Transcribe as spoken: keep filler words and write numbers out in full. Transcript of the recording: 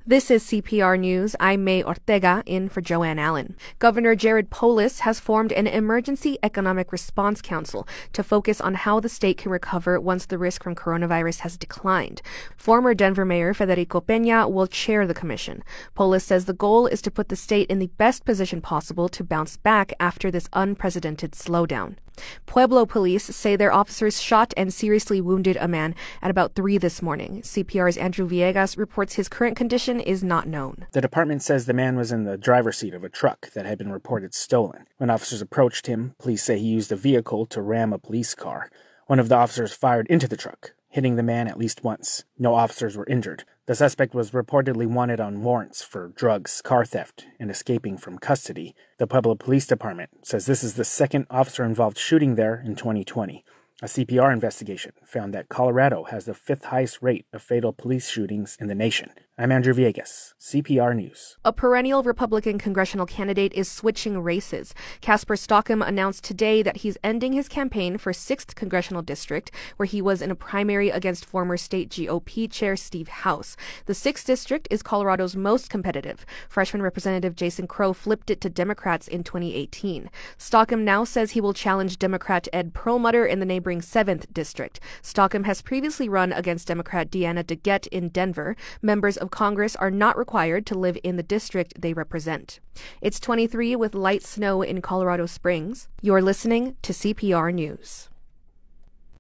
This is C P R News. I'm May Ortega, in for Joanne Allen. Governor Jared Polis has formed an Emergency Economic Response Council to focus on how the state can recover once the risk from coronavirus has declined. Former Denver Mayor Federico Peña will chair the commission. Polis says the goal is to put the state in the best position possible to bounce back after this unprecedented slowdown. Pueblo police say their officers shot and seriously wounded a man at about three this morning. C P R's Andrew Villegas reports his current condition is not known. The department says the man was in the driver's seat of a truck that had been reported stolen. When officers approached him, police say he used a vehicle to ram a police car. One of the officers fired into the truck, hitting the man at least once. No officers were injured. The suspect was reportedly wanted on warrants for drugs, car theft, and escaping from custody. The Pueblo Police Department says this is the second officer-involved shooting there in twenty twenty. A C P R investigation found that Colorado has the fifth highest rate of fatal police shootings in the nation. I'm Andrew Villegas, C P R News. A perennial Republican congressional candidate is switching races. Casper Stockham announced today that he's ending his campaign for sixth Congressional District, where he was in a primary against former state G O P chair Steve House. The sixth District is Colorado's most competitive. Freshman Representative Jason Crow flipped it to Democrats in twenty eighteen. Stockham now says he will challenge Democrat Ed Perlmutter in the neighboring seventh District. Stockham has previously run against Democrat Deanna DeGette in Denver. Members of Congress are not required to live in the district they represent. It's twenty-three with light snow in Colorado Springs. You're listening to C P R News.